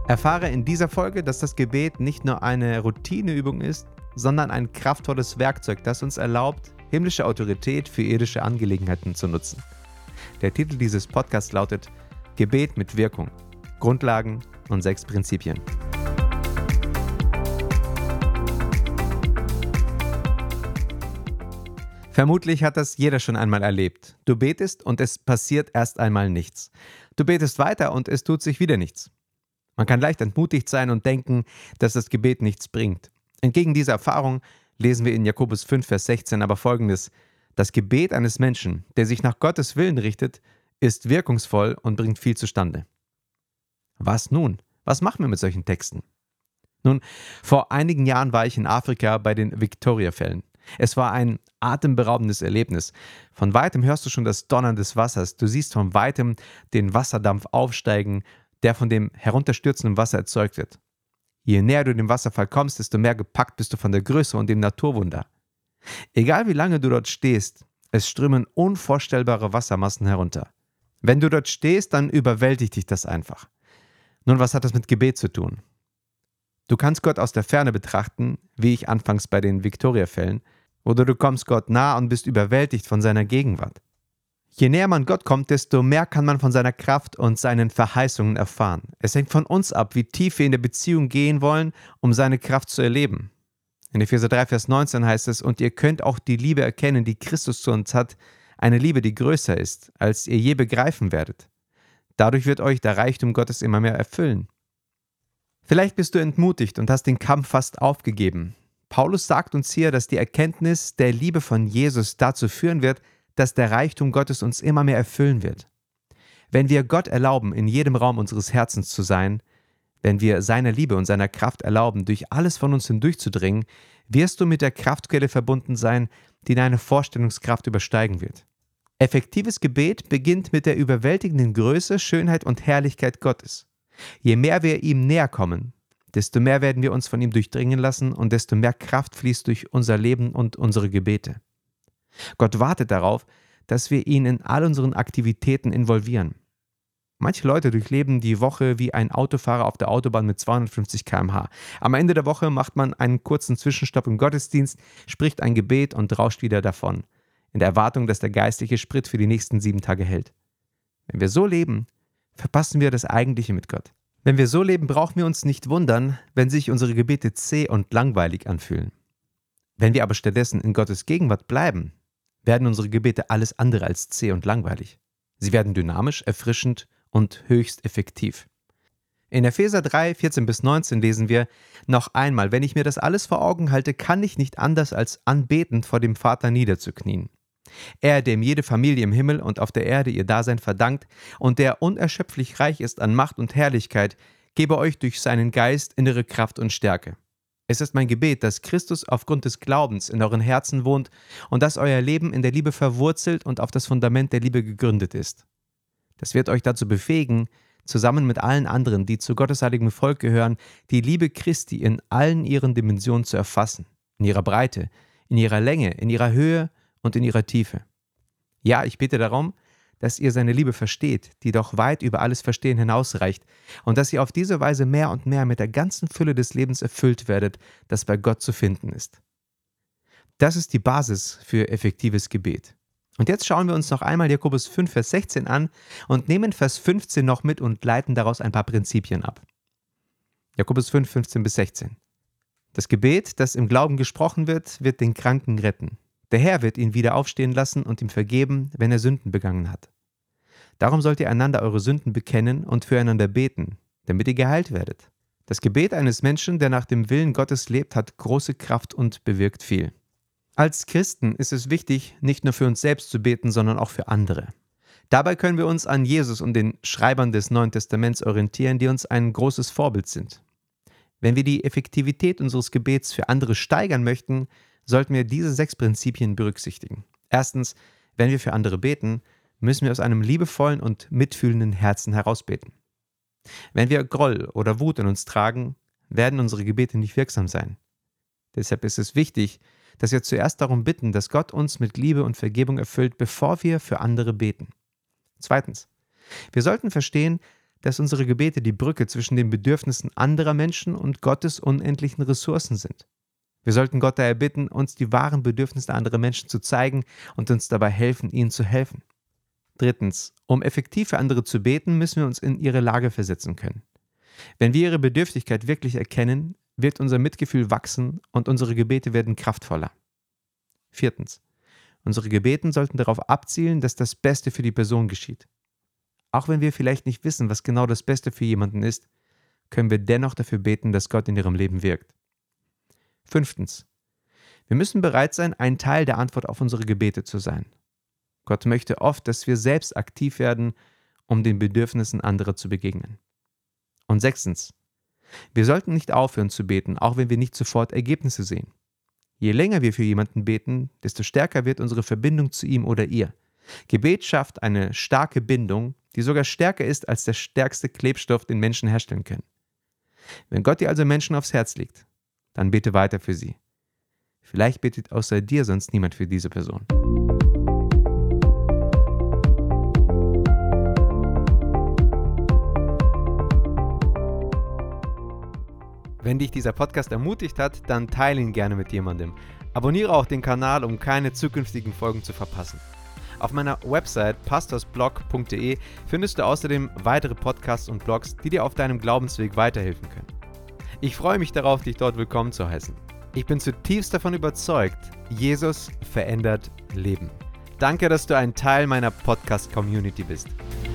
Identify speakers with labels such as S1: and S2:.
S1: Erfahre in dieser Folge, dass das Gebet nicht nur eine Routineübung ist, sondern ein kraftvolles Werkzeug, das uns erlaubt, himmlische Autorität für irdische Angelegenheiten zu nutzen. Der Titel dieses Podcasts lautet Gebet mit Wirkung, Grundlagen und 6 Prinzipien. Vermutlich hat das jeder schon einmal erlebt. Du betest und es passiert erst einmal nichts. Du betest weiter und es tut sich wieder nichts. Man kann leicht entmutigt sein und denken, dass das Gebet nichts bringt. Entgegen dieser Erfahrung lesen wir in Jakobus 5, Vers 16 aber Folgendes: Das Gebet eines Menschen, der sich nach Gottes Willen richtet, ist wirkungsvoll und bringt viel zustande. Was nun? Was machen wir mit solchen Texten? Nun, vor einigen Jahren war ich in Afrika bei den Victoria-Fällen. Es war ein atemberaubendes Erlebnis. Von weitem hörst du schon das Donnern des Wassers. Du siehst von weitem den Wasserdampf aufsteigen, der von dem herunterstürzenden Wasser erzeugt wird. Je näher du dem Wasserfall kommst, desto mehr gepackt bist du von der Größe und dem Naturwunder. Egal wie lange du dort stehst, es strömen unvorstellbare Wassermassen herunter. Wenn du dort stehst, dann überwältigt dich das einfach. Nun, was hat das mit Gebet zu tun? Du kannst Gott aus der Ferne betrachten, wie ich anfangs bei den Victoria-Fällen, oder du kommst Gott nah und bist überwältigt von seiner Gegenwart. Je näher man Gott kommt, desto mehr kann man von seiner Kraft und seinen Verheißungen erfahren. Es hängt von uns ab, wie tief wir in der Beziehung gehen wollen, um seine Kraft zu erleben. In Epheser 3, Vers 19 heißt es: Und ihr könnt auch die Liebe erkennen, die Christus zu uns hat, eine Liebe, die größer ist, als ihr je begreifen werdet. Dadurch wird euch der Reichtum Gottes immer mehr erfüllen. Vielleicht bist du entmutigt und hast den Kampf fast aufgegeben. Paulus sagt uns hier, dass die Erkenntnis der Liebe von Jesus dazu führen wird, dass der Reichtum Gottes uns immer mehr erfüllen wird. Wenn wir Gott erlauben, in jedem Raum unseres Herzens zu sein, wenn wir seiner Liebe und seiner Kraft erlauben, durch alles von uns hindurchzudringen, wirst du mit der Kraftquelle verbunden sein, die deine Vorstellungskraft übersteigen wird. Effektives Gebet beginnt mit der überwältigenden Größe, Schönheit und Herrlichkeit Gottes. Je mehr wir ihm näher kommen, desto mehr werden wir uns von ihm durchdringen lassen und desto mehr Kraft fließt durch unser Leben und unsere Gebete. Gott wartet darauf, dass wir ihn in all unseren Aktivitäten involvieren. Manche Leute durchleben die Woche wie ein Autofahrer auf der Autobahn mit 250 km/h. Am Ende der Woche macht man einen kurzen Zwischenstopp im Gottesdienst, spricht ein Gebet und rauscht wieder davon, in der Erwartung, dass der geistliche Sprit für die nächsten 7 Tage hält. Wenn wir so leben, verpassen wir das Eigentliche mit Gott. Wenn wir so leben, brauchen wir uns nicht wundern, wenn sich unsere Gebete zäh und langweilig anfühlen. Wenn wir aber stattdessen in Gottes Gegenwart bleiben, werden unsere Gebete alles andere als zäh und langweilig. Sie werden dynamisch, erfrischend und höchst effektiv. In Epheser 3, 14-19 lesen wir: Noch einmal, wenn ich mir das alles vor Augen halte, kann ich nicht anders als anbetend vor dem Vater niederzuknien. Er, dem jede Familie im Himmel und auf der Erde ihr Dasein verdankt und der unerschöpflich reich ist an Macht und Herrlichkeit, gebe euch durch seinen Geist innere Kraft und Stärke. Es ist mein Gebet, dass Christus aufgrund des Glaubens in euren Herzen wohnt und dass euer Leben in der Liebe verwurzelt und auf das Fundament der Liebe gegründet ist. Das wird euch dazu befähigen, zusammen mit allen anderen, die zu Gottes heiligem Volk gehören, die Liebe Christi in allen ihren Dimensionen zu erfassen, in ihrer Breite, in ihrer Länge, in ihrer Höhe und in ihrer Tiefe. Ja, ich bitte darum, dass ihr seine Liebe versteht, die doch weit über alles Verstehen hinausreicht, und dass ihr auf diese Weise mehr und mehr mit der ganzen Fülle des Lebens erfüllt werdet, das bei Gott zu finden ist. Das ist die Basis für effektives Gebet. Und jetzt schauen wir uns noch einmal Jakobus 5, Vers 16 an und nehmen Vers 15 noch mit und leiten daraus ein paar Prinzipien ab. Jakobus 5, 15-16. Das Gebet, das im Glauben gesprochen wird, wird den Kranken retten. Der Herr wird ihn wieder aufstehen lassen und ihm vergeben, wenn er Sünden begangen hat. Darum sollt ihr einander eure Sünden bekennen und füreinander beten, damit ihr geheilt werdet. Das Gebet eines Menschen, der nach dem Willen Gottes lebt, hat große Kraft und bewirkt viel. Als Christen ist es wichtig, nicht nur für uns selbst zu beten, sondern auch für andere. Dabei können wir uns an Jesus und den Schreibern des Neuen Testaments orientieren, die uns ein großes Vorbild sind. Wenn wir die Effektivität unseres Gebets für andere steigern möchten, sollten wir diese 6 Prinzipien berücksichtigen. Erstens, wenn wir für andere beten, müssen wir aus einem liebevollen und mitfühlenden Herzen heraus beten. Wenn wir Groll oder Wut in uns tragen, werden unsere Gebete nicht wirksam sein. Deshalb ist es wichtig, dass wir zuerst darum bitten, dass Gott uns mit Liebe und Vergebung erfüllt, bevor wir für andere beten. Zweitens, wir sollten verstehen, dass unsere Gebete die Brücke zwischen den Bedürfnissen anderer Menschen und Gottes unendlichen Ressourcen sind. Wir sollten Gott daher bitten, uns die wahren Bedürfnisse anderer Menschen zu zeigen und uns dabei helfen, ihnen zu helfen. 3. Um effektiv für andere zu beten, müssen wir uns in ihre Lage versetzen können. Wenn wir ihre Bedürftigkeit wirklich erkennen, wird unser Mitgefühl wachsen und unsere Gebete werden kraftvoller. 4. Unsere Gebete sollten darauf abzielen, dass das Beste für die Person geschieht. Auch wenn wir vielleicht nicht wissen, was genau das Beste für jemanden ist, können wir dennoch dafür beten, dass Gott in ihrem Leben wirkt. 5. Wir müssen bereit sein, ein Teil der Antwort auf unsere Gebete zu sein. Gott möchte oft, dass wir selbst aktiv werden, um den Bedürfnissen anderer zu begegnen. Und 6. Wir sollten nicht aufhören zu beten, auch wenn wir nicht sofort Ergebnisse sehen. Je länger wir für jemanden beten, desto stärker wird unsere Verbindung zu ihm oder ihr. Gebet schafft eine starke Bindung, die sogar stärker ist als der stärkste Klebstoff, den Menschen herstellen können. Wenn Gott dir also Menschen aufs Herz legt, dann bete weiter für sie. Vielleicht betet außer dir sonst niemand für diese Person. Wenn dich dieser Podcast ermutigt hat, dann teile ihn gerne mit jemandem. Abonniere auch den Kanal, um keine zukünftigen Folgen zu verpassen. Auf meiner Website pastorsblog.de findest du außerdem weitere Podcasts und Blogs, die dir auf deinem Glaubensweg weiterhelfen können. Ich freue mich darauf, dich dort willkommen zu heißen. Ich bin zutiefst davon überzeugt, Jesus verändert Leben. Danke, dass du ein Teil meiner Podcast-Community bist.